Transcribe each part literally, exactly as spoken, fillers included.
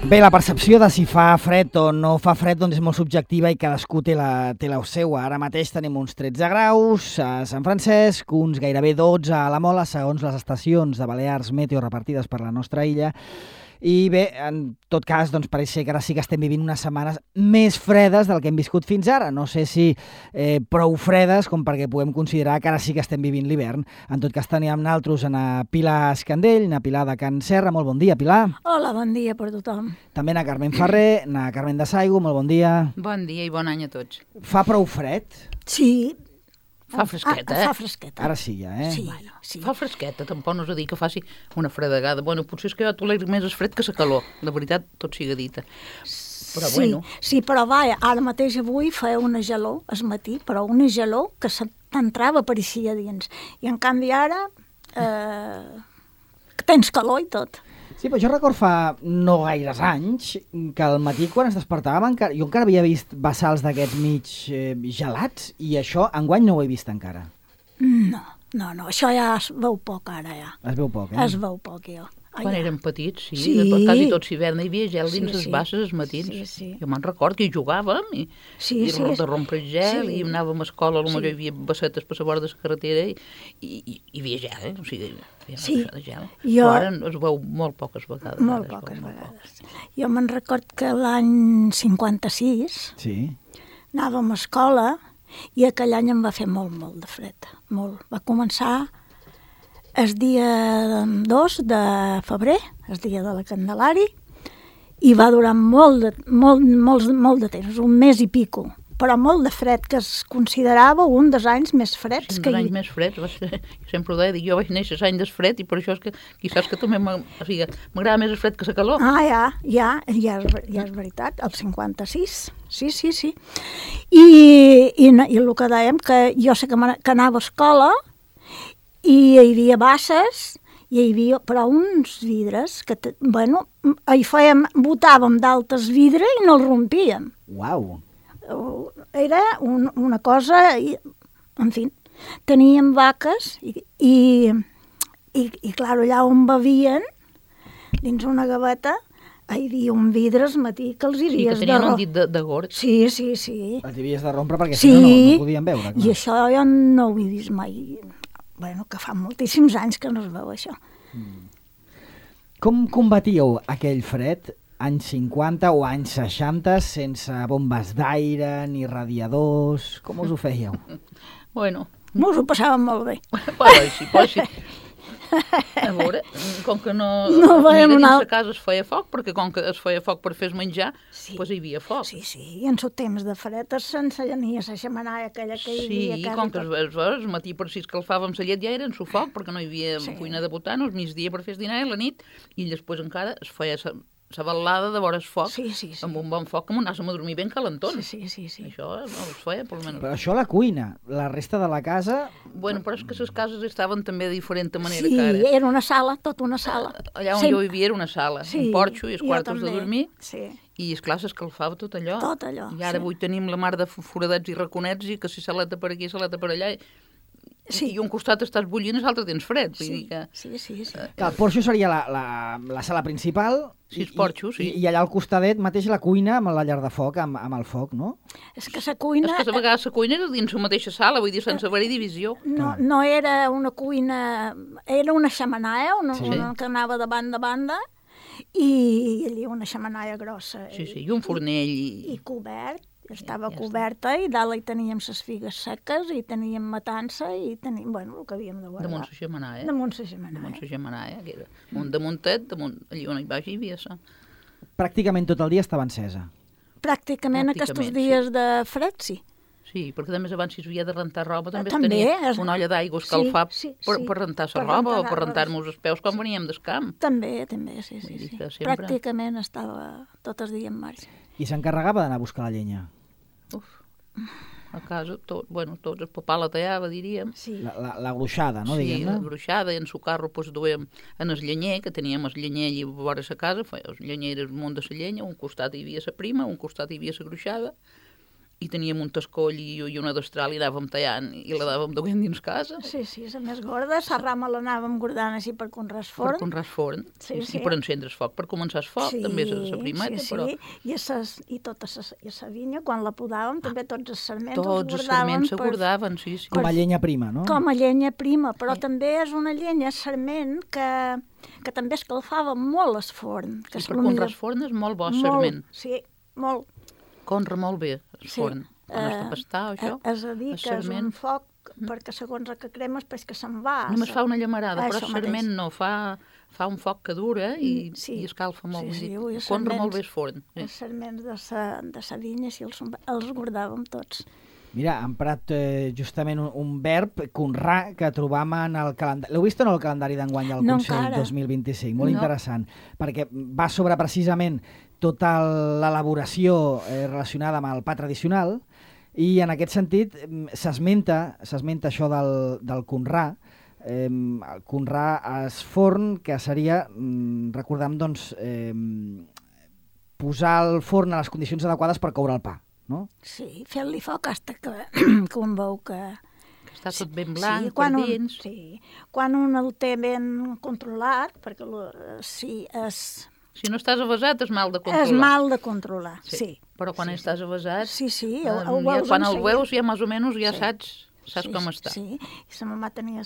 Bé, la percepció de si fa fred o no fa fred doncs és molt subjectiva i cadascú té la, té la seua. Ara mateix tenim uns tretze graus a Sant Francesc, uns gairebé dotze a la Mola, segons les estacions de Balears Meteo repartides per la nostra illa. I bé, en tot cas, doncs pareix ser que ara sí que estem vivint unes setmanes més fredes del que hem viscut fins ara. No sé si eh, prou fredes com perquè puguem considerar que ara sí que estem vivint l'hivern. En tot cas, teníem naltros a Pilar Escandell, a Pilar de Can Serra. Molt bon dia, Pilar. Hola, bon dia per tothom. També a Carmen Ferrer, a Carmen de Saigo. Molt bon dia. Bon dia i bon any a tots. Fa prou fred? Sí. Fa fresqueta, eh? Fa fresqueta. Ara sí, ja, eh? Sí, bueno, sí. Fa fresqueta, tampoc no us dic que faci una fredegada. Bueno, potser és que jo tolero més el fred que la calor. La veritat, tot siga dita. Però sí, bueno. Sí, però va, ara mateix avui feia una gelor, al matí, però una gelor que t'entrava per així a dins. I en canvi ara eh, tens calor i tot. Sí, però jo recordo fa no gaires anys que al matí quan ens despertàvem encara, jo encara havia vist bassals d'aquests mig eh, gelats i això enguany no ho he vist encara. No, no, no, això ja es veu poc ara ja. Es veu poc, eh? Es veu poc, jo. Quan ah, érem petits, sí, sí. quasi tots hivern hi havia gel dins sí, les sí. basses els matins. Sí, sí. Jo me'n recordo que hi jugàvem i, sí, i sí, de rompre el gel sí. i anàvem a escola, potser sí. hi havia bassetes per la vora de la carretera i, i, i hi havia gel, eh? O sigui, hi havia sí. de gel. Jo... Però ara es veu molt poques vegades. Molt ara, poques molt vegades. Poc. Jo me'n record que l'any cinquanta-sis sí. anàvem a escola i aquell any em va fer molt, molt de fred. Molt. Va començar el dia dos de febrer, el dia de la Candelari, i va durar molt de, molt, molt, molt de temps, un mes i pico, però molt de fred, que es considerava un dels anys més freds. Sí, un que dels hi... anys més freds, va ser, jo sempre ho deia, dic, jo vaig néixer l'any del fred i per això és que quizás que també m'agrada més el fred que la calor. Ah, ja, ja, ja, és, ja és veritat, el cinquanta-sis, sí, sí, sí. I, i, i el que dèiem, que jo sé que, que anava a escola i hi havia basses, i hi havia però uns vidres que, te, bueno, hi fèiem, botàvem d'altes vidre i no els rompíem. Uau! Era un, una cosa, i, en fi, teníem vaques i, i, i, i clar, allà on bevien, dins una gaveta, hi havia un vidre al matí que els hi havies de... Sí, que tenien un dit de, de gord. Sí, sí, sí. Els havies de rompre perquè sí, si no, no, no podien veure. Clar. I això jo no ho he vist mai. Bueno, que fa moltíssims anys que no es veu això. Mm. Com combatíeu aquell fred, anys cinquanta o anys seixanta, sense bombes d'aire ni radiadors? Com us ho fèieu? Bueno. Nos ho passàvem molt bé. Però així, però així. A veure, com que no... No veiem dins una... la casa es feia foc, perquè com que es feia foc per fer menjar, sí. doncs hi havia foc. Sí, sí, i en el temps de fred s'encenia la xemenaia aquella que hi havia. Sí, com que es, es matí per si escalfàvem la llet ja era en su foc, perquè no hi havia sí. cuina de butano, el migdia per fer el dinar i la nit, i després encara es feia la balada de vores foc, sí, sí, sí. amb un bon foc, com anàssim a dormir ben calentons. Sí, sí, sí, sí. Això no es feia, per almenys. Però això a la cuina, la resta de la casa... Bueno, però és que les cases estaven també de diferent manera sí, que ara. Sí, era una sala, tota una sala. Allà on sí. jo vivia era una sala, sí, un porxo i els quartos de dormir, sí. i esclar s'escalfava tot allò. Tot allò, I ara sí. avui tenim la mar de foradets i raconets i que si saleta per aquí, saleta per allà... Sí. I un costat estàs bullint i l'altre tens fred. Sí, vull dir que... sí, sí. sí. Que el porxo seria la, la, la sala principal sí, el porxo, sí. i, i allà al costadet mateix la cuina amb la llar de foc, amb, amb el foc, no? És que la cuina... És que a vegades la cuina era dins la mateixa sala, vull dir, sense haver-hi divisió. No, no era una cuina... Era una xemenaia, una, sí. una que anava de banda a banda, i allà una xemenaia grossa. Sí, sí, i un fornell. I, i cobert. Estava ja coberta i dalt hi teníem les figues seques i teníem matança i teníem, bueno, el que havíem de guardar. Damunt la xemenaia. Damunt la xemenaia. Damunt la xemenaia, que era un damuntet, damunt, allà on hi baix hi havia sa. Pràcticament tot el dia estava encesa. Pràcticament, Pràcticament aquests dies sí. de fred, sí. Sí, perquè a més abans si s'havia de rentar roba també, també tenia es... una olla d'aigua escalfar sí, sí, sí, per, per rentar la per roba rentar o per rentar-nos els peus quan veníem del camp. També, també, sí, sí. sí. Sempre... Pràcticament estava tot el dia en marxa. I s'encarregava d'anar a buscar la llenya? Uf, a casa, tot, bueno, tots, el papà la tallava, diríem. Sí. La, la, la gruixada, no, sí, diguem-ne? Sí, la gruixada, i en su carro pues, duem en el llenyer, que teníem el llenyer allà a vora la casa, el llenyer era el munt de la llenya, un costat hi havia la prima, un costat hi havia la gruixada, i teníem un tascoll i, i una destral i anàvem tallant i la dàvem duent dins casa. Sí, sí, la més gorda. La rama l'anàvem guardant així per conrar forn. Per conrar forn. Sí, I, sí. I per encendre's foc, per començar el foc, sí, també és la primeta, sí, però... Sí, i, ses, i tota la vinya, quan la podàvem, també tots els sarments Tots els els guardaven. sarments se per, guardaven, sí, sí. Com a llenya prima, no? Com a llenya prima, però Sí. també és una llenya sarment que, que també escalfava molt el forn. Que I és per lo conrar millor. el forn és molt bo el Molt, sarment. sí, molt. Conra molt bé el Sí. forn. Quan has de Eh, pastar, això, És a dir, el que és sarment. un foc, perquè segons el que cremes, després que se'n va. Només fa una llamarada, Ah, però això el sarment mateix. no, fa, fa un foc que dura i, Mm, sí. i escalfa molt. Sí, vull sí, dir, ui, els conra sarments- molt bé el forn. Sí. Els sarments de sa, de sa vinya, sí, els, els guardàvem tots. Mira, ha emprat eh, justament un, un verb, conrar, que trobam en el calendari. L'heu vist en el calendari d'enguany del No Consell encara. dos mil vint-i-cinc? Molt No. interessant, perquè va sobre precisament tota l'elaboració eh, relacionada amb el pa tradicional i en aquest sentit mm, s'esmenta s'esmenta això del, del conrar, eh, el conrar es forn, que seria, mm, recordem, doncs, eh, posar el forn a les condicions adequades per coure el pa, no? Sí, fent-li foc fins que, que un veu que... Que està tot ben blanc, sí, quan per un, dins. sí, quan un el té ben controlat, perquè lo, sí, és, Si no estàs avasat, és mal de controlar. és mal de controlar, sí. sí. Però quan sí, estàs avasat, Sí, sí, eh, el, el ja, veus quan el enseguida. veus ja més o menys ja Sí. saps, saps sí, com està. Sí, i sa mamà tenia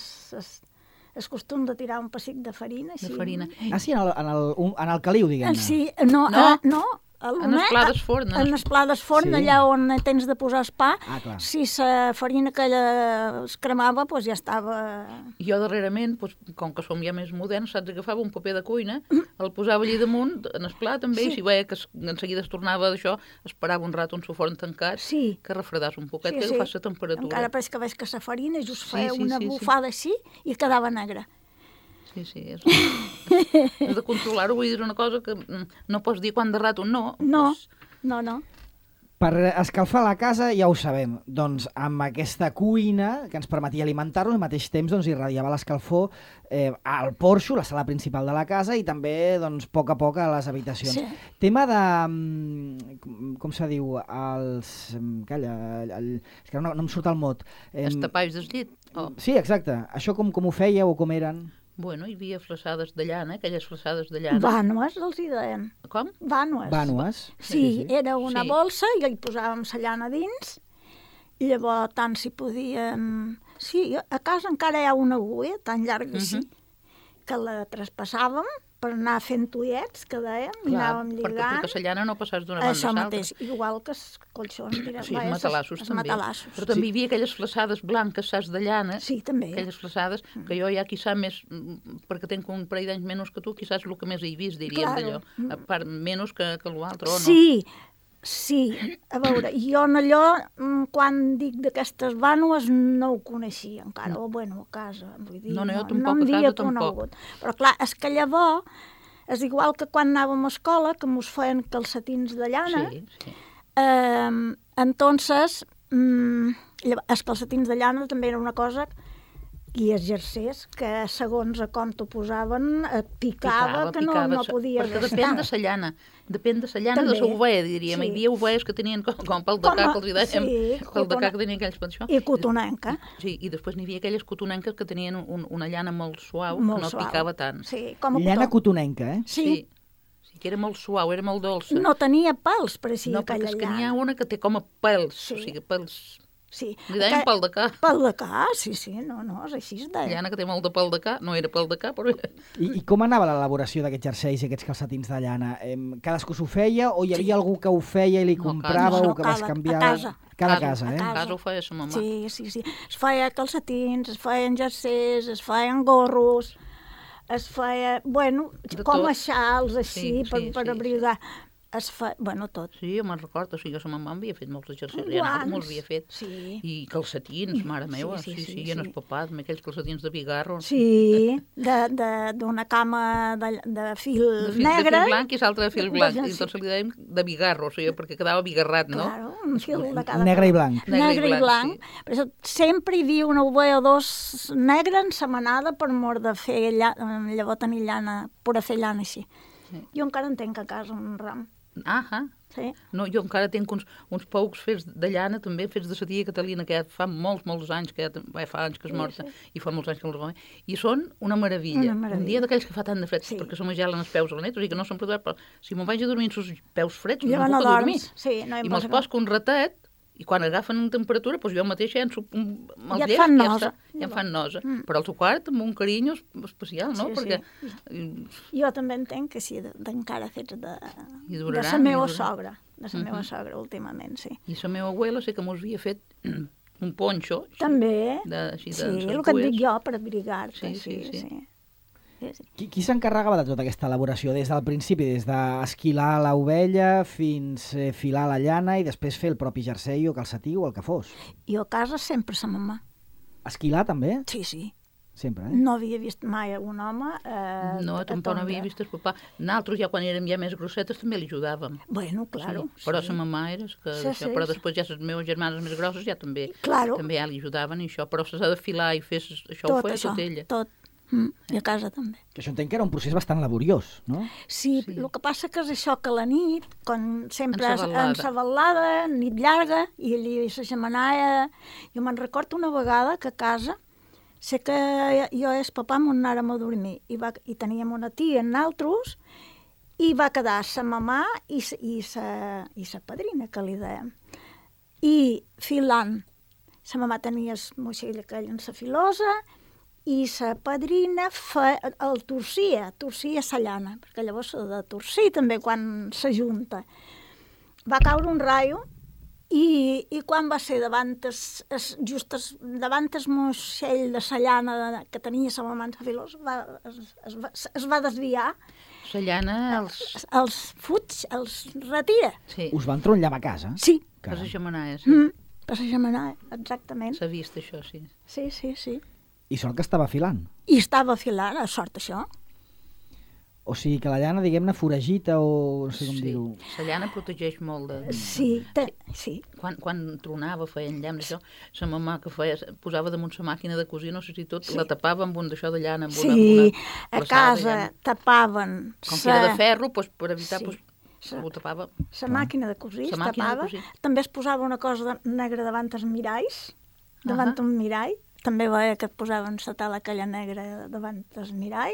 el costum de tirar un pessic de farina. De Així. farina. Ah, sí, en el, en el, un- en el caliu, diguem-ne. Sí, no, No. eh, no, el En les plades forn. En les plades forn, Sí. allà on tens de posar el pa, Ah, clar. si la farina aquella es cremava, doncs ja estava... Jo darrerament, doncs, com que som ja més moderns, saps, agafava un paper de cuina, el posava allí damunt, en el plat també, Sí. i si veia que es, en seguida es tornava d'això, esperava un rato un forn tancat, Sí. que refredàs un poquet, Sí, que sí. agafàs la temperatura. Encara pareix que veig que la farina just Sí, feia sí, una sí, sí. bufada així i quedava negra. Sí, sí, és... Has de controlar-ho, vull dir una cosa que mm, no pots dir quan de rato no. No, Doncs, no, no. Per escalfar la casa ja ho sabem, doncs amb aquesta cuina que ens permetia alimentar-lo, al mateix temps doncs, irradiava l'escalfor eh, al porxo, la sala principal de la casa i també doncs, a poc a poc a les habitacions. Sí. Tema de, mm, com, com se diu, els... mm, Calla, el, el, és que no, no em surt el mot. Em, els tapalls del llit. Oh. Sí, exacte. Això com, com ho fèieu o com eren? Bueno, hi havia flaçades de llana, aquelles flaçades de llana. Vànues, els hi deien. Com? Vànues. Vànues? Sí, era una Sí. bolsa i hi posàvem la llana dins. I llavors, tant si podien... Sí, a casa encara hi ha una agulla tan llarga així, Mhm. que la traspassàvem per anar fent ullets, que dèiem, i anàvem perquè, lligant. perquè la llana no passàs d'una banda Això a l'altra. mateix, igual que els colxons. direm, Sí, va, els és- matalassos els també. matalassos. Però també hi havia aquelles flaçades blanques, saps, de llana, Sí, també. aquelles flaçades, que jo ja quizà més, mm, perquè tenc un parell d'anys menys que tu, quizà és el que més he vist, diríem, Claro. d'allò. A part, menys que, que l'altre, o no? Sí, sí. A veure, jo en allò, mm, quan dic d'aquestes vànues, no ho coneixia encara, o bueno, a casa, vull dir, No, no, jo no, tampoc, no a em casa havia tampoc. conegut. Però clar, és que llavors, és igual que quan anàvem a escola, que mos feien calcetins de llana, Sí, sí. eh, entonces, mm, llavors, els calcetins de llana també era una cosa i els jersers, que segons a com t'ho posaven, et picava, que no, no podies perquè estar. depèn de la llana, depèn de la llana També, de l'ovella, diríem. sí. Hi havia ovelles que tenien com, com pel de Com a- ca, que els hi dèiem, sí, pel de ca cotona- que tenien aquells per això. I cotonenca. Sí, i després n'hi havia aquelles cotonenques que tenien un, una llana molt suau, Molt que no suau. picava tant. Sí, com a Llana cotó. cotonenca, eh? Sí. sí. Sí, que era molt suau, era molt dolça. No tenia pèls, pareixia, no perquè aquella és que n'hi llana. ha una que té com a pèls, Sí. o sigui, pèls... Sí. Li deien Aquell- pèl de ca. Pèl de ca, sí, sí, no, no, és així es deia. Llana que té molt de pèl de ca, no era pèl de ca, però... I, I com anava l'elaboració d'aquests jerseis i aquests calcetins de llana? Em, cadascú s'ho feia o hi havia algú que ho feia i li No, comprava casa. o que No, vas cada- a canviar? casa. Cada Casa, casa, a eh? casa. casa ho feia sa mamà. Sí, sí, sí. Es feia calcetins, es feien jerseys, es feien gorros, es feia, bueno, De com tot. a xals, així, Sí, per, sí, per sí, abrigar. Es fa, bueno, tot. Sí, jo me'n recordo, o sigui, jo sa mamà havia fet molts exercicis, ja anava, Guants, molts havia fet. sí. I calcetins, mare Sí, meva, sí, sí, sí, sí, i en sí. el papat, amb aquells calcetins de bigarro. Sí, de- de- d'una cama de, de fil De fil, negre. de fil blanc i l'altre de fil blanc, De- i tots li dèiem de bigarro, o sigui, perquè quedava bigarrat, no? Claro, un fil de cada Negre i blanc. Negre i Negre i blanc, blanc. sí. Per això sempre hi havia una ovella o dos negre en setmanada per mort de fer llana, llavors tenir llana, per a fer llana així. Sí. Jo encara en tenc a casa un ram. Ah, Sí. no, jo encara tinc uns, uns poucs fets de llana, també, fets de sa tia Catalina, que ja fa molts, molts anys, que ja, ja fa anys que és morta, sí, sí. I fa molts anys que els va... I són una meravilla. Una meravilla. Un dia d'aquells que fa tant de fred, Sí. perquè se me gelen els peus a la nit, o sigui que no se'n pot veure, però si me'n vaig a dormir amb els peus freds, Jo no no puc a dormir. dorms. Sí, no hi I me'ls pots- poso un ratet, i quan agafen temperatura, doncs jo mateixa ja en sup... Ja et fan nosa. Ja em fan nosa. Mm. Però al seu quart amb un carinyo especial, no? Sí, Perquè... sí. Jo també entenc que sí, d'encara fets de, I de duraran, la i meva duraran. sogra, de la Mhm. meva sogra últimament, sí. I la meva abuela sé que mos havia fet un ponxo. Així, També, de, així, sí, de, el que et dic jo, per abrigar-te, Sí, sí, sí, sí. sí. sí, sí. Qui, qui s'encarregava de tota aquesta elaboració? Des del principi, des d'esquilar l'ovella fins eh, filar la llana i després fer el propi jersei o calcetí o el que fos. Jo a casa sempre sa mamà. Esquilar també? Sí, sí. Sempre, eh? No havia vist mai un home... Eh, No, a tampoc no havia tondre. vist el papà. Nosaltres, ja quan érem ja més grossetes, també li ajudàvem. Bueno, claro. Sí, però sí. sa mamà era que Sí, això, sí, però sí. després ja les meves germanes més grosses ja també, Claro. també ja li ajudaven i això, però s'ha de filar i fer ses- això ho Tot feia això, tot ella. tot. Mm, I a casa també. Que això entenc que era un procés bastant laboriós, no? Sí, Sí. sí, el que passa que és això que a la nit, quan sempre és Ensavalada. ensavalada, nit llarga, i allí la xemenaia... Jo me'n recordo una vegada que a casa, sé que jo i el papà m'on anàrem a dormir, i, va, i teníem una tia en altres, i va quedar sa mamà i sa, i sa, i sa padrina, que li dèiem. I filant, sa mamà tenia el moixell aquell en sa filosa, i sa padrina fa, el torcia, torcia sa llana, perquè llavors s'ha de torcir també quan s'ajunta. Va caure un raio i, i quan va ser davant es, es, just es, davant el moixell de sa llana de, que tenia sa mamà en sa filosa, va, es, es, va, es va desviar, La llana, els... els fuig, els retira. Sí, Us van trollar a casa? Sí, per Caram. la xemenaia, sí. mm, per la xemenaia, exactament. S'ha vist això, sí. Sí, sí, sí. I sort que estava filant. I estava filant, a sort això. O sigui que la llana, diguem-ne, foragita o no sé com Sí, dir-ho. la llana protegeix molt de... Sí, te, sí. Quan, quan tronava, feien llamps, això, sa mamà que feia, posava damunt sa màquina de cosir, no sé si tot, Sí. la tapava amb un d'això de llana, amb una, Sí, una a flaçada de casa llana. tapaven Com que sa, era de ferro, doncs, per evitar, Sí. doncs, ho tapava. sa màquina de cosir, Sa es màquina de tapava. cosir. També es posava una cosa de, negra davant els miralls, davant Ahà. un mirall. També veia que et posaven sa tela aquella negra davant el mirall.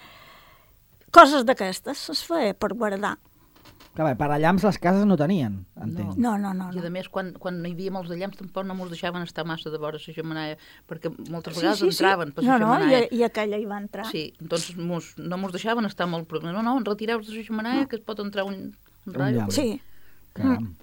Coses d'aquestes es feia per guardar. Clar, bé, per llamps les cases no tenien, entenc. No, no, no. I no. a més, quan, quan no hi havia molts de llamps, tampoc no mos deixaven estar massa de vora la xemenaia, perquè moltes Sí, vegades sí, sí. entraven per No, la no, xemenaia. i, i aquella hi va entrar. Sí, doncs mos, no mos deixaven estar molt... prop. No, no, retireu-vos de la xemenaia, que es pot entrar un, un raio. llamp. Sí, Caram.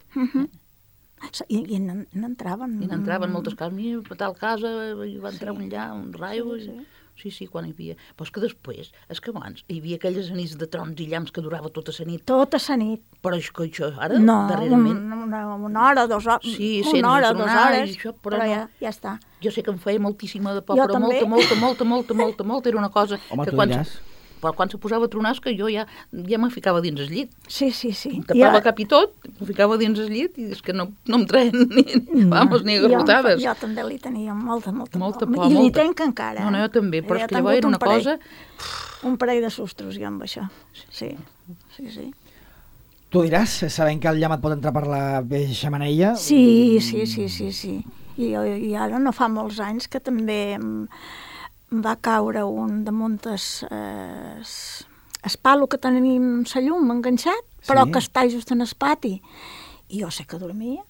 i, i n'entraven. I n'entraven moltes cases. Mira, a tal casa hi va entrar Sí. un llà, un raio... Sí, Sí, sí. sí, sí, quan hi havia. Però és que després, és que abans hi havia aquelles nits de trons i llamps que durava tota la nit. Tota la nit. Però és que això ara, No, darrerament... un, una, una hora, dues hores, Sí, sents una hora, tronar dues hores, i això, però però, no. ja, ja està. Jo sé que em feia moltíssima de por, Jo però també. molta, molta, molta, molta, molta, molta, era una cosa... Home, que tu quan, diràs. però quan se posava a tronar és que jo ja, ja me ficava dins el llit. Sí, sí, sí. Em tapava cap i tot, me ficava dins el llit i és que no, no em treien ni, vamos, ni agarrotades. Jo, jo també li tenia molta, molta, Molta por. por, I li molta. tenc encara. No, no, jo també, però He és que llavors tingut era un una parell- cosa... Un parell de sustos jo amb això. Sí, sí, sí. Tu diràs, sabent que el llamp et pot entrar per la xemeneia... Sí, sí, sí, sí, sí. I, I ara no fa molts anys que també em, em va caure un damunt es, es, es palo que tenim la llum enganxat, però Sí. que està just en el pati. I jo sé que dormia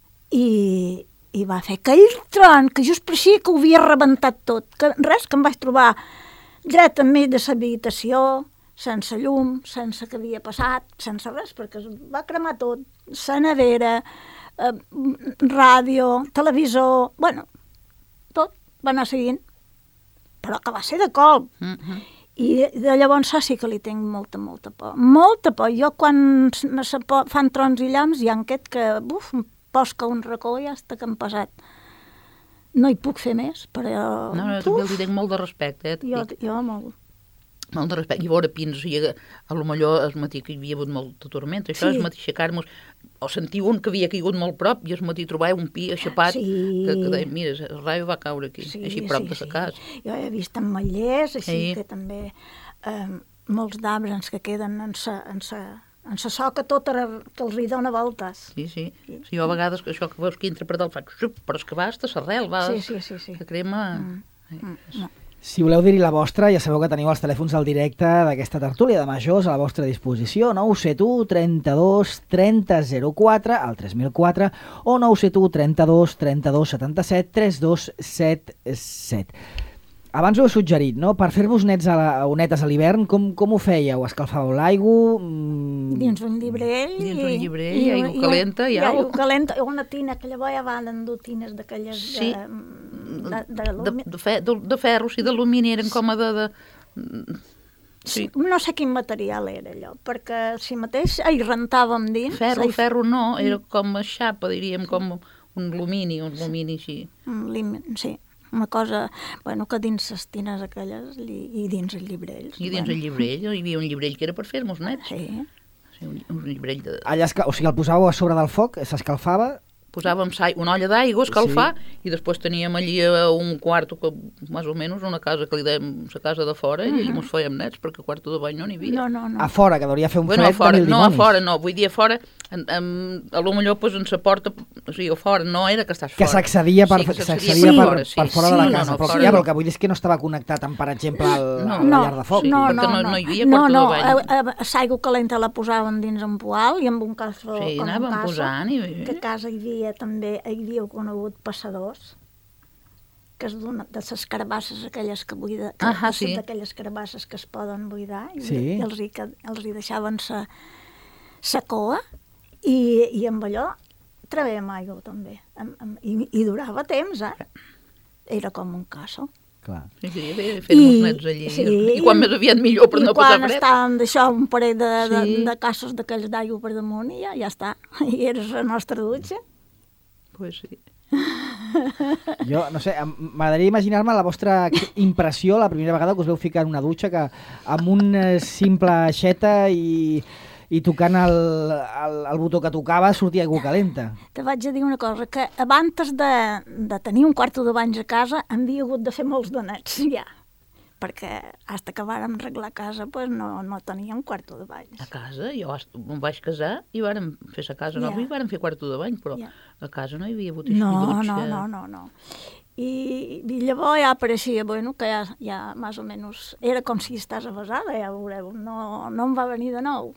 i, i va fer aquell tron que just pareixia que ho havia rebentat tot. Que res, que em vaig trobar dret enmig de l'habitació, sense llum, sense que havia passat, sense res, perquè es va cremar tot. La nevera, eh, ràdio, televisor, bueno, tot va anar seguint. Però que va ser de colp. Mm -hmm. I de llavors sí que li tinc molta, molta por. Molta por. Jo quan me se po- fan trons i llamps hi ha aquest que, buf, em posca un racó i ja està que hem passat. No hi puc fer més, però... No, no, també li tinc molt de respecte, eh? Jo, jo molt. Molt de respecte. I a veure, pins, o sigui, a lo millor el matí que hi havia hagut molta tormenta, això, Sí. el matí aixecar-nos, o sentir un que havia caigut molt prop, i el matí trobar un pi aixapat, Sí. que, que deia, mira, el raio va caure aquí, així prop de la casa. Jo he vist ametllers, així Sí. que també eh, molts d'arbres que queden en sa, en sa, en la soca tota que els hi dona voltes. Sí, sí. sí jo a vegades, això que veus que entra per dalt, faig xup, però és que va hasta l'arrel, va... Sí, sí, sí. sí. Que crema... Mm. Mm. No. Si voleu dir-hi la vostra, ja sabeu que teniu els telèfons al directe d'aquesta tertúlia de majors a la vostra disposició, nou set u, trenta-dos, trenta, zero quatre, al tres mil quatre, o nou set u, trenta-dos, trenta-dos, setanta-set, trenta dos setanta set. Abans ho he suggerit, no? Per fer-vos nets a la, o netes a l'hivern, com, com ho fèieu? Escalfàveu l'aigua? Mm... Dins un llibrell. Dins un llibrell, i, aigua i, calenta i, i au. aigua calenta, o una tina, que llavors ja van endur tines d'aquelles sí. de, de, de, de, de, fe, de, de ferro, sí, d'alumini, eren com a de... de... Sí. No sé quin material era allò, perquè si mateix hi rentàvem dins... Ferro, hi... ferro no, era com a xapa, diríem, com un alumini, un alumini així. Sí, una cosa, bueno, que dins les tines aquelles i dins els llibrells. I dins bueno. el llibrell, hi havia un llibrell que era per fer-nos nets. Sí. sí un, un llibrell de... Allà, o sigui, el posàveu a sobre del foc, s'escalfava... Posàvem una olla d'aigua, escalfar, sí. i després teníem allí un quarto, que, més o menys, una casa que li dèiem la casa de fora, uh -huh. i allà ens fèiem nets, perquè quarto de bany no n'hi havia. No, no, no. A fora, que hauria fer un bueno, fred fora, de mil no, dimonis. No, a fora no, vull dir a fora, en, en, a lo millor pues, en la porta, o sigui, a fora, no era que estàs fora. Que s'accedia per, sí, s'accedia sí, per, fora, sí, per fora sí, de la no, casa, no, però, fora, ja, no. però el que vull dir és que no estava connectat amb, per exemple, al, no, a la llar de foc. Sí, no, perquè no, no, no, no hi havia no, quarto no, de bany. L'aigua calenta la posàvem dins un poal i amb un casso sí, com un anàvem casso, posant, i... que a casa hi havia també, hi havia conegut passadors, que és d'una de les carbasses aquelles que buida, que ah, són sí. d'aquelles carbasses que es poden buidar, i, sí. i els, hi, que, els hi deixaven sa, sa coa, i, i amb allò traiem aigua també, amb, amb, i, i durava temps, eh? Era com un casso. Clar. Sí, sí, fent-nos nets allí. Sí, I quan més aviat millor per no passar fred. I quan estàvem d'això, un parell de, sí. de, de cassos d'aquells d'aigua per damunt, i ja, ja està. I era la nostra dutxa. Pues sí. Jo, no sé, m'agradaria imaginar-me la vostra impressió la primera vegada que us veu ficar en una dutxa, que amb una simple aixeta i, i tocant el, el, el botó que tocava sortia aigua calenta. Te vaig a dir una cosa, que abans de, de tenir un quarto de banys a casa hem havia hagut de fer molts donets, ja. Perquè fins que vàrem arreglar casa pues no, no teníem quarto de banys. A casa? Jo em vaig casar i vàrem fer la casa nova yeah. i vàrem fer quarto de bany, però yeah. a casa no hi havia hagut no, dutxa. No, no, no, no. I, i llavors ja apareixia, bueno, que ja, ja més o menys era com si estàs avasada, ja veureu, no, no em va venir de nou.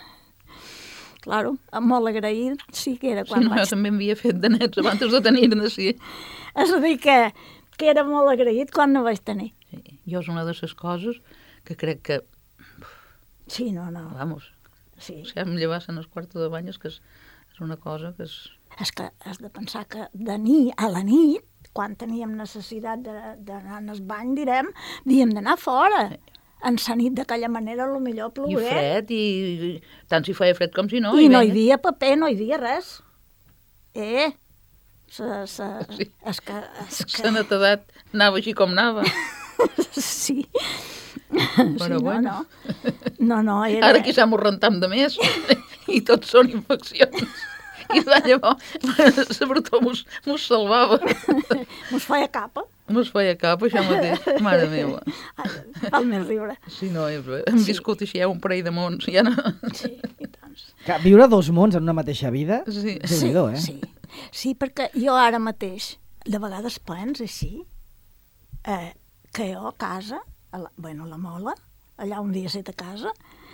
Claro, molt agraït sí que era quan sí, no, vaig... jo també m'havia fet de nets abans de tenir-ne, sí. És a dir, que, que era molt agraït quan no vaig tenir. Sí, jo és una de les coses que crec que... Sí, no, no. Vamos, sí. si em llevassen els quartos de bany és que és, és una cosa que és... És que has de pensar que de nit, a la nit, quan teníem necessitat d'anar al bany, direm, havíem d'anar fora. Sí. En la nit d'aquella manera, potser plogué. I fred, i, i tant si feia fred com si no. I, I no venga. Hi havia paper, no hi havia res. Eh, sa, sa, sí. és que... És que... La netedat anava així com anava. Sí. Però sí, bueno. No, no, no era... Ara quizà m'ho rentam de més i tots són infeccions. I de llavors, sobretot mos, mos salvava. Mos feia capa. Mos feia capa, això mateix. Mare meva. Val més riure. Sí, no, hem sí. viscut així un parell de mons. Ja no... Sí, i tant. Que viure dos mons en una mateixa vida, sí. sí, eh? Sí, sí, perquè jo ara mateix, de vegades pens així, eh, que jo a casa, a la, bueno, a la Mola, allà un dia set a casa,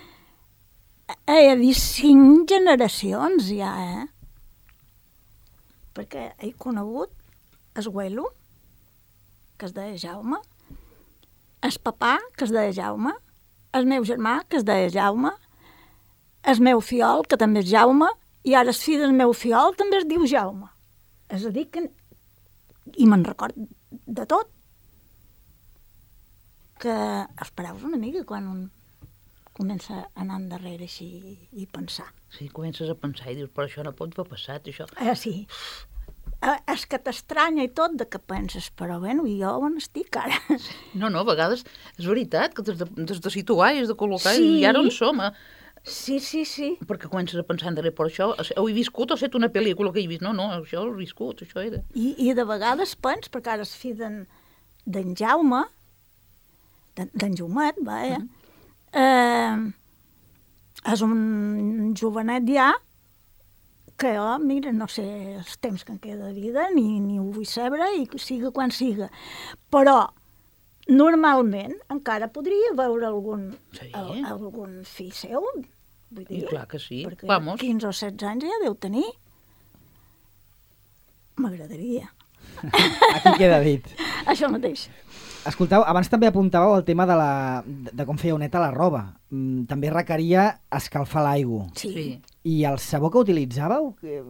he vist cinc generacions ja, eh? Perquè he conegut el abuelo, que es deia Jaume, el papà, que es deia Jaume, el meu germà, que es deia Jaume, el meu fiol, que també és Jaume, i ara el fill del meu fiol també es diu Jaume. És a dir, que... I me'n record de tot. Que esperaus una mica quan un comença a anar endarrere així i pensar. Sí, comences a pensar i dius, però això no pot haver passat, això. Eh, sí. Eh, és que t'estranya i tot de que penses, però bueno, i jo on estic ara? No, no, a vegades és veritat que t'has de, t'has de situar i has de col·locar sí. i ara on som, eh? Sí, sí, sí. Perquè comences a pensar endarrere, però això, heu viscut o ha estat una pel·lícula que he vist? No, no, això ho he viscut, això era. I, i de vegades pens, perquè ara és fill d'en Jaume, d'en Jaumet, va, eh? Uh -huh. eh és un jovenet ja que jo, mira, no sé els temps que em queda de vida, ni, ni ho vull saber, i siga quan siga. Però, normalment, encara podria veure algun, Sí. el, algun fill seu, vull dir, I clar que sí, perquè vamos. quinze o setze anys ja deu tenir. M'agradaria. Aquí queda dit. Això mateix. Escolteu, abans també apuntàveu el tema de, la, de, de com fèieu neta la roba. Mm, també requeria escalfar l'aigua. Sí. Sí. I el sabó que utilitzàveu? Que...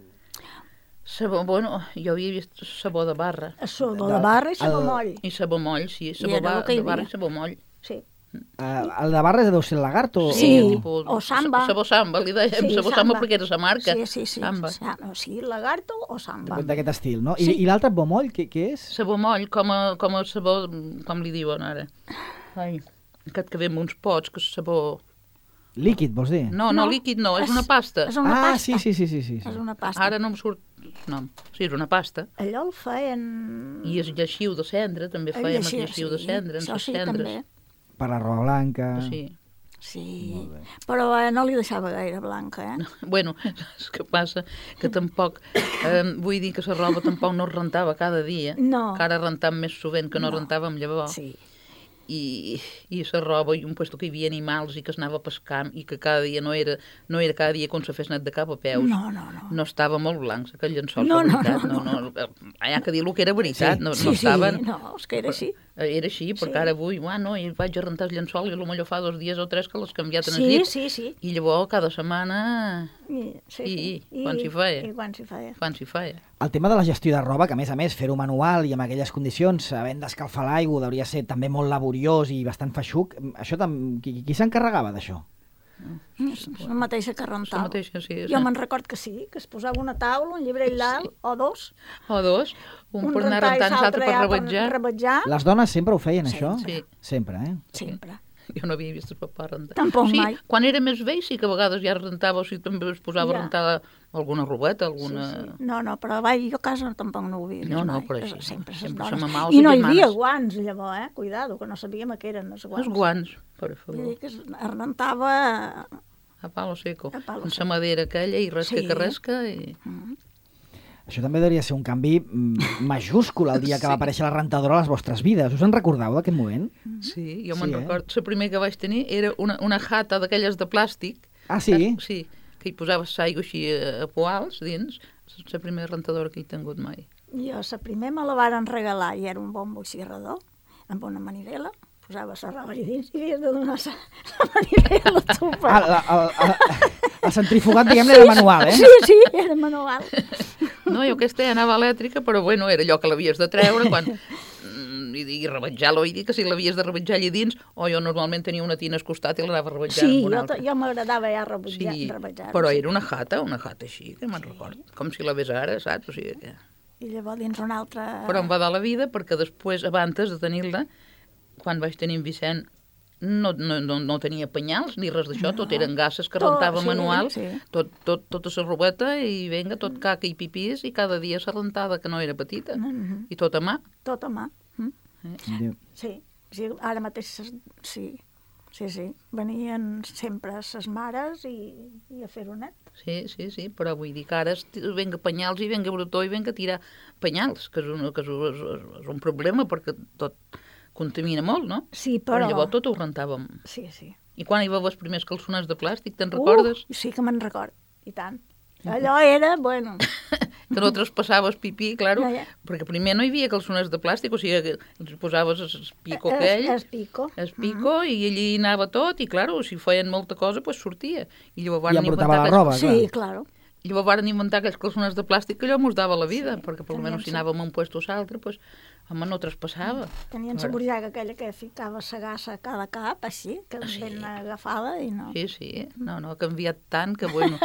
Sabó, bueno, jo havia vist sabó de barra. Sabó De- de barra i el- sabó moll. I sabó moll, sí, sabó era el ba que hi de barra havia. i sabó moll. Sí. Uh, el de barra deu ser el lagarto? Sí. O... tipus, o samba. Sabó samba, li dèiem, Sí, sabó samba. samba. perquè era sa marca. Sí, sí, sí. Samba. Samba. Sí, lagarto o samba. D'aquest estil, no? I, Sí. i l'altre bomoll, què, què és? Sabó moll, com a, com a sabó, com li diuen ara. Ai, aquest que ve amb uns pots, que és sabó... Líquid, vols dir? No, no, No, líquid no, és és- una pasta. És una ah, pasta. sí, sí, sí, sí, sí. sí. És una pasta. Ara no em surt el nom. Sí, és una pasta. Allò el feien... I és lleixiu de cendra, també El fèiem el lleixiu, lleixiu sí. de cendra, en Això les sí, cendres. també. Per la roba blanca... Sí. Sí, Molt bé. però eh, no li deixava gaire blanca, eh? Bueno, saps què passa? Que tampoc, eh, vull dir que la roba tampoc no es rentava cada dia, No. que ara rentam més sovint que no, No. rentàvem llavors. Sí. I, i la roba, i un puesto que hi havia animals i que es anava pescant i que cada dia no era, no era cada dia com se fes net de cap a peus. No, no, no. No estava molt blanc, aquell llençol, No, la no, veritat. no, No, no, Hi ha que dir el que era veritat, Sí. no, Sí, no sí, estaven... no, és que era així. Era així, perquè Sí. ara avui, bueno, i vaig a rentar el llençol i potser fa dos dies o tres que l'has canviat en el Sí, llit. sí, sí. I llavors cada setmana I, sí, I- sí. i quan s'hi feia? I quan s'hi feia. fan s'hi feia. El tema de la gestió de roba, que a més a més fer-ho manual i amb aquelles condicions, havent d'escalfar l'aigua, hauria ser també molt laboriós i bastant feixuc. Això tam... Qui, qui s'encarregava d'això? És la mateixa que rentava. La mateixa, sí. Jo me'n record que sí, que es posava una taula, un llibrell dalt, o dos, O dos, un, un per anar rentar i rentant i l'altre per ja rebatjar. rebatjar. Les dones sempre ho feien, Sí, això? sí. Sempre, eh? Sempre. Jo no havia vist el papà rentar. Tampoc sí, mai. Quan era més vell sí que a vegades ja rentava, o sigui, també es posava Ja. a rentar alguna robeta, alguna... Sí, sí. No, no, però vai, jo a casa tampoc no ho havia vist No, no, mai. però així, Sempre, ses sempre dones. som amaus I i no hi havia germanes. guants, llavors, eh? Cuidado, que no sabíem què eren els guants. Els guants, per Vull favor. dir que es es rentava... A palo seco. A palo Amb seco. la madera aquella i resca Sí. que resca i... Això també devia ser un canvi mm, majúscul el dia que Sí. va aparèixer la rentadora a les vostres vides. Us en recordeu d'aquest moment? Sí, jo Sí, me'n eh? recordo. La primera que vaig tenir era una, una jata d'aquelles de plàstic. Ah, sí? Eh, Sí, que hi posaves aigua així a, a poals dins. La primera rentadora que he tingut mai. Jo, la primer me la varen regalar i era un bon boixirrador, amb una manivela, posava la roba allà dins i havies de donar la, la manivela a tu. Ah, la, el, el, el centrifugat, diguem-ne, era manual, eh? Sí, sí, era manual. No, jo aquesta ja anava elèctrica, però bueno, era allò que l'havies de treure quan... mm, i, i rebatjar-lo, i dir que si l'havies de rebatjar allà dins, o jo normalment tenia una tina al costat i l'anava rebatjant Sí, amb una jo, altra. jo m'agradava ja rebutjar, Sí, rebatjar. però sí. era una jata, una jata així, que me'n recordo. Com si la ves ara, saps? O sigui que... I llavors dins una altra... Però em va dar la vida perquè després, abans de tenir-la, quan vaig tenir en Vicent, no, no, no, no tenia penyals ni res d'això, No. tot eren gasses que Tot, rentava sí, manual, sí. tot, tot, tota la robeta i venga, tot caca i pipís i cada dia se rentada, que no era petita, Mhm. i tot a mà. Tot a mà. Mm? Diu, Sí, sí, ara mateix ses- sí, sí, sí. Venien sempre ses mares i, i a fer-ho net. Sí, sí, sí, però vull dir que ara es ti- venga penyals i venga brutó i venga tirar penyals, que és un, que és, és, és un problema perquè tot contamina molt, no? Sí, Però però... llavors tot ho rentàvem. Sí, sí. I quan hi va haver els primers calçonets de plàstic, te'n recordes? Uh, sí que me'n record, i tant. Allò era, bueno, Que no traspassaves pipí, claro, Ja, ja. perquè primer no hi havia calçonets de plàstic, o sigui, que els posaves el pico es, aquell, es pico. el pico, i allí anava tot, i claro, si feien molta cosa, pues sortia. I llavors I varen emportava la inventar roba, aquells- Sí, claro. I llavors varen inventar aquells calçonets de plàstic que allò mos dava la vida, Sí, perquè per tenien almenys si sa- anàvem a un puesto o l'altre, pues, home, no traspassava. Tenien la Ara. borjaga aquella que ficava la gassa a cada cap, així, que Sí. ben agafada, i no. Sí, sí, no, no, ha canviat tant que, bueno...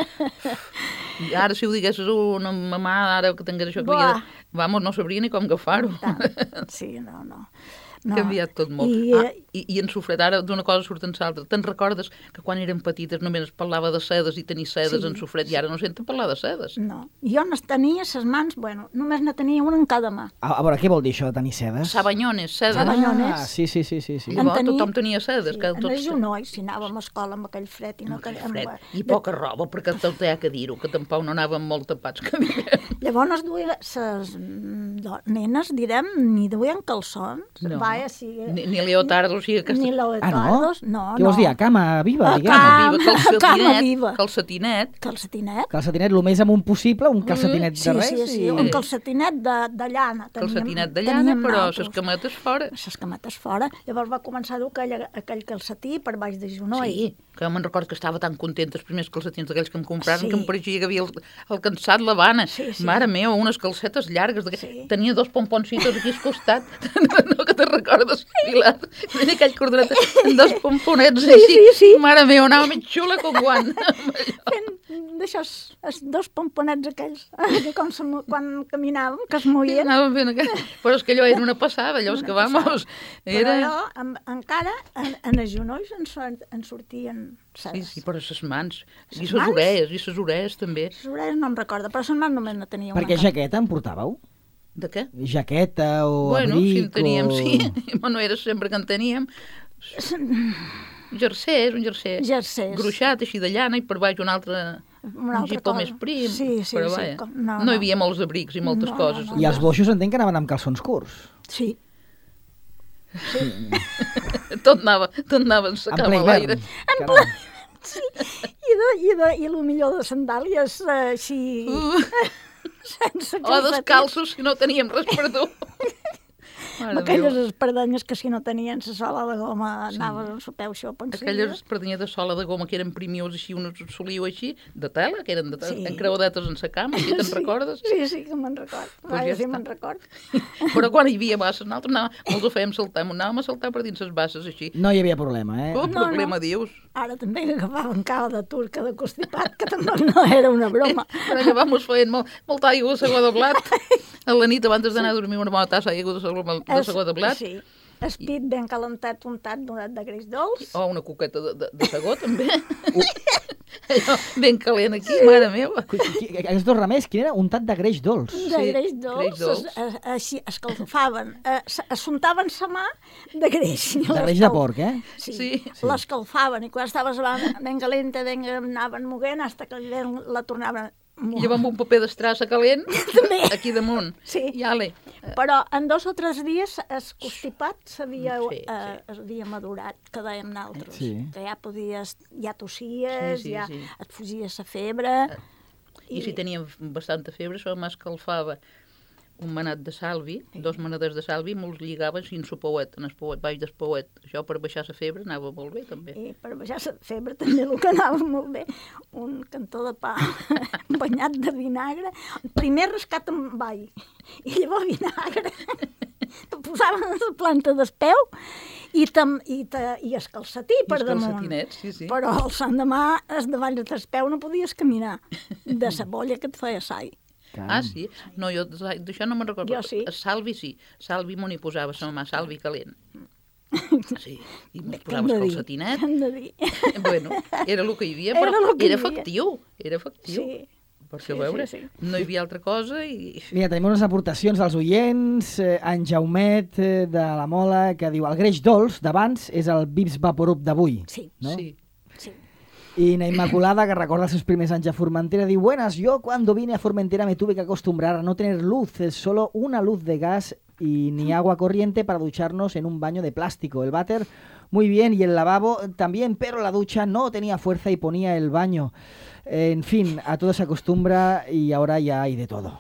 I ara, si ho diguessis a una mamà, ara que tingués això, que Buah. havia... Vamos, no sabria ni com agafar-ho. Tant. Sí, no, no. No. Ha canviat tot molt. I, ah, i, I en Sofret, ara d'una cosa surten l'altra. Te'n recordes que quan érem petites només es parlava de sedes i tenir sedes Sí, en Sofret, i ara no senten parlar de sedes? No. Jo no tenia ses mans, bueno, només ne tenia una en cada mà. A, a veure, què vol dir això de tenir sedes? Sabanyones, sedes. Sabanyones. Ah, sí, sí, sí, sí. sí. En Llavors tenia- tothom tenia sedes. Sí, que en tots... els genolls, si anàvem a escola amb aquell fred i no... Aquell amb- fred. amb- I poca roba, perquè tot hi ha que dir-ho, que tampoc no anàvem molt tapats que diguem. Llavors es duia, ses nenes, direm, ni duien calçons. No. Vaja, si... Ni, ni leotardo, o sigui, aquesta... Ni leotardos, no, no. Què vols dir? A cama viva, A diguem? cama. Viva, calcetinet, Cama viva. calcetinet. Calcetinet. Calcetinet, el més amunt possible, un calcetinet Sí, de res. sí, sí, i... un calcetinet de, de llana. Teníem, Calcetinet de llana, teníem però nosaltres. les cametes fora. Les cametes fora. Llavors va començar a dur aquell, aquell calcetí per baix de genoll. Sí, que me'n record que estava tan content els primers calcetins d'aquells que em compraren, Sí. que em pareixia que havia al- alcançat l'Havana. Sí, sí. Mare meva, unes calcetes llargues. De... Sí. Tenia dos pomponcitos aquí al costat. No que te recordes, Pilar? Tenia aquell cordonet amb dos pomponets Sí, així. sí, sí. Mare meva, anava més xula que un guant. Fent d'això, els dos pomponets aquells, que com se, mo- quan caminàvem, que es movien. Anàvem fent aquell... Però és que allò era una passada, allò és que vamos. Però Era... jo, en, encara, en, en els genolls en, sort, en sortien Sí, sedes. sí, però les mans. I Ses les mans? orelles, i les orelles també. Les orelles no em recordo, però les mans només no tenia Per què una. jaqueta en portàveu? De què? Jaqueta o Bueno, abric si en teníem, o... sí. Però no era sempre que en teníem. Jersers, un jerser. Jersers. Gruixat, així de llana, i per baix un altre... Una un altra gipó cosa. més prim. Sí, sí, però, sí, vaja, com- no, no, no. hi havia molts abrics i moltes No, no, coses. no, I els boixos entenc que anaven amb calçons curts. Sí. Tot anava, tot anava en En sacar ple a l'aire. hivern. Caram. Sí, i, de, i, de, i el millor de sandàlies eh, així, Uh, sense o calcetins. descalços, si no teníem res per dur. Amb aquelles espardenyes que si no tenien la sola de goma anaven a sopeu això, pensia. Aquelles espardenyes de sola de goma que eren primius així, unes soliu així, de tela, que eren de tela, Sí. encreuadetes en sa cama, si te'n Sí, recordes? Sí, sí, que me'n record. Pues Vaja, ja sí, està. me'n record. Però quan hi havia basses, nosaltres anàvem, molts ho fèiem saltar, anàvem a saltar per dins les basses així. No hi havia problema, eh? Oh, No, problema, no. dius. Ara també agafaven cava de turca de constipat, que tampoc no era una broma. Però allò vamos feien molt, molta aigua de segó de blat. A la nit, abans d'anar a dormir, una bona tassa d'aigua de segó de Es- segó de blat. Sí. Espit ben calentat, untat donat de greix dolç. O una coqueta de, de, de segó, també. Allò ben calent aquí, mare meva. Qui- qui- Aquests dos remeis, quin era? Untat de greix dolç. De Sí, greix greix dolç, dolç. es- es- així escalfaven, eh, s- assuntaven sa mà de greix. De greix de porc, eh? Sí, Sí. sí. L'escalfaven i quan estaves ben calenta, ben anaven moguent, fins que ben la tornaven a I moure. llavors amb un paper d'estrassa calent, També. aquí damunt. Sí. I ale. Però en dos o tres dies el constipat s'havia Sí, sí. eh, havia madurat, que dèiem nosaltres. Sí. Que ja podies, ja tossies, Sí, sí, ja sí. et fugia la febre. I si teníem bastanta febre, això m'escalfava un manat de salvi, dos manaders de salvi, me'ls lligava així en el pauet, en el pauet, baix del pauet. Això per baixar la febre anava molt bé, també. I per baixar la febre també el que anava molt bé, un cantó de pa banyat de vinagre, primer rescat amb all, i llavors vinagre. Posaven la planta d'espeu i, tam, i, ta, i el calcetí per els damunt. calcetinets, sí, sí. Però el sant demà, es davall de l'espeu, no podies caminar, de la bolla que et feia sai. Ah, sí? No, jo d'això no me'n recordo. Jo sí. A salvi sí. Salvi m'ho n'hi posava sa mamà, salvi calent. Sí, i m'hi Què hem posava de el dir? calcetinet. Què hem de dir? Bueno, era el que hi havia, Era però lo que hi era havia. efectiu. Era efectiu. Sí. Perquè, Sí, a veure, sí, sí. no hi havia altra cosa i... Mira, tenim unes aportacions dels oients. Eh, en Jaumet eh, de la Mola, que diu el greix dolç d'abans és el Vips Vaporub d'avui. Sí, ¿no? Sí. sí. Y na Inmaculada, que recuerda sus primeros años a Formentera, dice, buenas, yo cuando vine a Formentera me tuve que acostumbrar a no tener luz, es solo una luz de gas y ni agua corriente para ducharnos en un baño de plástico. El váter, muy bien, y el lavabo también, pero la ducha no tenía fuerza y ponía el baño. Eh, en fin, a todo se acostumbra y ahora ya hay de todo.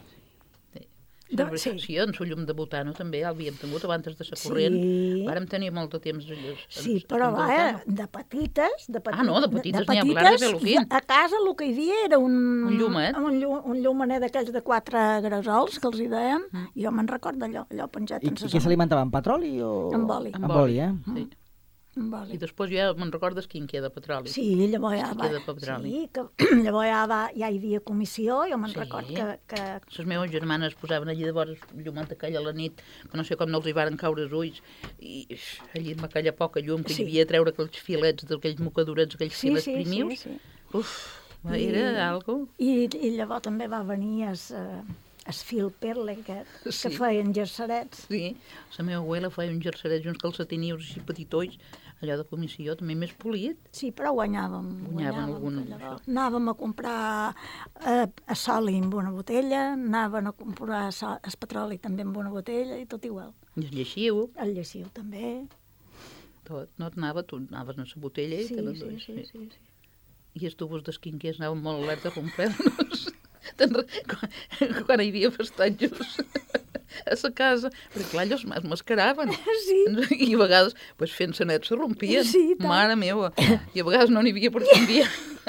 De- Sí, sí. sí, en el llum de butano també l'havíem tingut abans de la corrent. Sí. Vàrem tenir molt de temps. allò, Sí, en- però en va, Butano. de petites, de petites, Ah, no, de petites n'hi ha clar, de peluquín. a casa el que hi havia era un... Un llumet. Un, llum, un llumenet d'aquells de quatre gresols, que els hi dèiem, mm. jo me'n recordo allò, allò penjat ¿Y en qué ses se alimentaba? ¿En petroli o...? Amb oli. Amb oli, eh? Sí. un boli. I després ja me'n recordes quinquer de petroli. Sí, llavors ja va... Queda de petroli. Sí, que llavors ja, va, ja hi havia comissió, jo me'n Sí. record que... que... Les meves germanes posaven allí de vores llumant aquella a la nit, que no sé com no els hi varen caure els ulls, i ix, allí amb aquella poca llum que Sí. hi havia a treure aquells filets d'aquells mocadurets, aquells Sí, filets sí, primius. sí, sí. Uf, era I- algo... I, I llavors també va venir es, eh, es fil perle aquest, Sí. que feien gercerets. Sí, la meva abuela feia uns gercerets, uns calcetinius així petitolls, allò de comissió, també més polit. Sí, però guanyàvem. Guanyàvem alguna, que llavors això. Anàvem a comprar eh, a soli amb una botella, anàvem a comprar so, el petroli també amb una botella i tot igual. I el lleixiu, El llessiu també. tot. No et anava, tu anaves a la botella i Sí, te la sí, dois. sí, sí, sí. I els tubos d'esquinquers anaven molt alerta a rompre-nos. Te'n re- quan, quan hi havia festatges a la casa, perquè clar, allò es mas- mascaraven. Sí. I a vegades, pues, fent-se net, se rompien. Sí, tant. Mare meva. I a vegades no n'hi havia per canviar.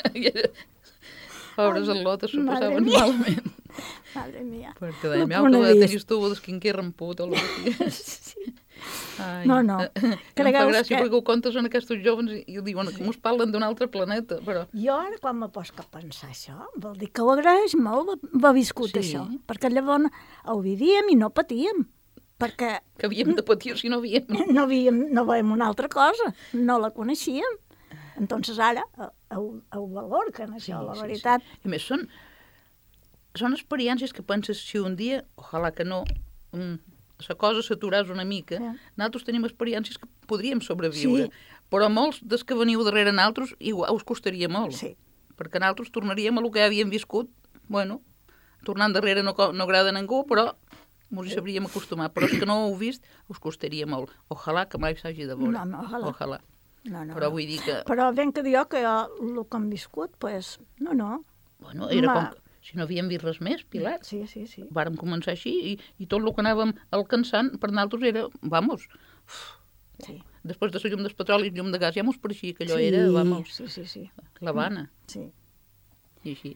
Pobres al·lotes s'ho Madre passaven mia. malament. Madre mia. Perquè dèiem, No ja, ho que he tens vist. tubo d'esquinquer ramput o alguna cosa. Sí. Ai. No, no. Que em fa Cregueu gràcia que- perquè ho contes en aquests joves i, i diuen que mos parlen d'un altre planeta, però... Jo ara, quan me poso a pensar això, vol dir que ho agraeix molt haver viscut Sí. això, perquè llavors ho vivíem i no patíem, perquè que havíem de patir si no havíem. no, havíem, no veiem una altra cosa, no la coneixíem. Entonces ara ho, ho valor, que en això, Sí, la sí, veritat. Sí. I a més, són, són experiències que penses si un dia, ojalà que no, mm, la cosa s'aturàs una mica, Sí. nosaltres tenim experiències que podríem sobreviure, Sí. però molts dels que veniu darrere nosaltres igual us costaria molt, Sí. perquè nosaltres tornaríem a lo que ja havíem viscut, bueno, tornant darrere no, co- no agrada a ningú, però ens hi sabríem acostumar, però els que no ho heu vist us costaria molt. Ojalà que mai s'hagi de veure. No, no, ojalà. Ojalà. No, no, Però no. vull dir que, Però ben que diu que el que hem viscut, pues, no, no. bueno, era Ma- com que, si no havíem vist res més, Pilar. Sí, sí, sí. Vàrem començar així i, i tot el que anàvem alcançant per nosaltres era, vamos, Sí. després de la llum del petroli i llum de gas, ja mos pareixia que allò sí, era, vamos, Sí, sí, sí. l'Havana, Sí. i així.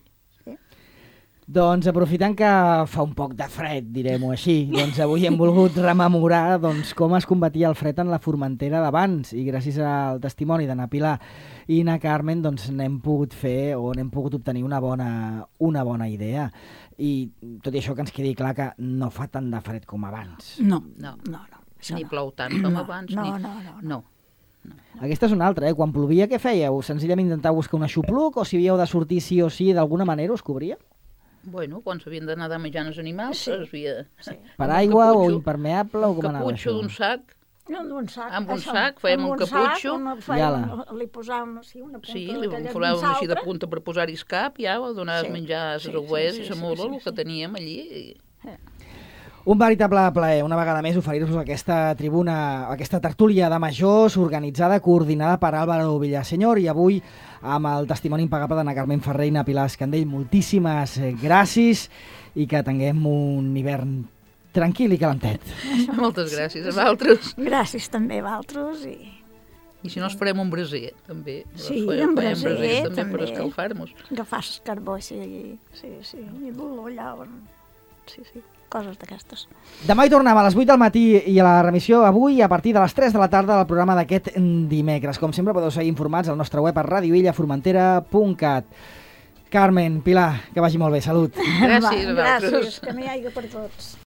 Doncs aprofitant que fa un poc de fred, direm-ho així, doncs avui hem volgut rememorar doncs, com es combatia el fred en la Formentera d'abans i gràcies al testimoni d'Anna Pilar i na Carmen doncs, n'hem pogut fer o n'hem pogut obtenir una bona, una bona idea. I tot i això que ens quedi clar que no fa tant de fred com abans. No, No. no, no. Això Ni no. plou tant com No, abans, no, ni... no, no, no. Aquesta és una altra, eh? Quan plovia, què fèieu? Senzillament intentau buscar un aixopluc o si havíeu de sortir sí o sí, d'alguna manera us cobria? Bueno, quan s'havien d'anar damejant els animals, Sí. es havia... Sí. Per Amb un aigua o caputxo- impermeable o com anava caputxo això? d'un sac, No, amb un sac. Amb un això, sac, fèiem amb un caputxo. Sac, on fèiem, I ala. li posàvem sí, una punta sí, li d'aquella folàvem dins així de l'altra. punta per posar-hi el cap, ja, o donaves Sí, menjar a les sí, ovelles sí, i sí, la sí, mula, sí, el que sí. teníem allí. I... Un veritable plaer, una vegada més, oferir-vos aquesta tribuna, aquesta tertúlia de majors organitzada, coordinada per Álvaro Villaseñor i avui amb el testimoni impagable d'Anna Carmen Ferrer i na Pilar Escandell. Moltíssimes eh, gràcies i que tinguem un hivern tranquil i calentet. Moltes gràcies a vosaltres. Gràcies també a vosaltres. I... I si no, ens farem un braser, també. Sí, Fa- un farem braser, brasers, també, per també. escalfar-nos. agafar el carbó, sí, sí, sí, i dur-lo allà on... Sí, sí, coses d'aquestes. Demà hi tornem a les vuit del matí i a la remissió avui a partir de les tres de la tarda del programa d'aquest dimecres. Com sempre podeu seguir informats al nostre web a radio illa formentera punt cat. Carmen, Pilar, que vagi molt bé, salut. Gràcies a Va, vosaltres. gràcies, que no hi hagi per tots.